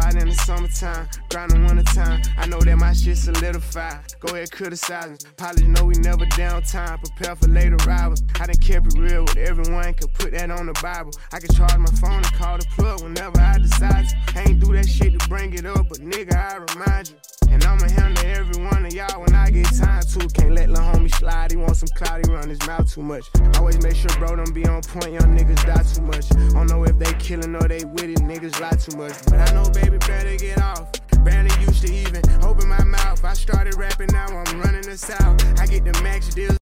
hard in the summertime, grinding wintertime. I know that my shit solidified. Go ahead, criticize me. Pilots know we never downtime. Prepare for later arrivals. I done kept it real with everyone. Could put that on the Bible. I can charge my phone and call the plug whenever I decide to. I ain't do that shit to bring it up, but nigga, I remind you. And I'ma handle every one of y'all when I get time to. Can't let lil' homie slide, he want some clout, he run his mouth too much. Always make sure bro don't be on point, young niggas die too much. Don't know if they killin' or they with it, niggas lie too much. But I know baby better get off, barely used to even open my mouth. I started rapping, now I'm running the south. I get the max deals.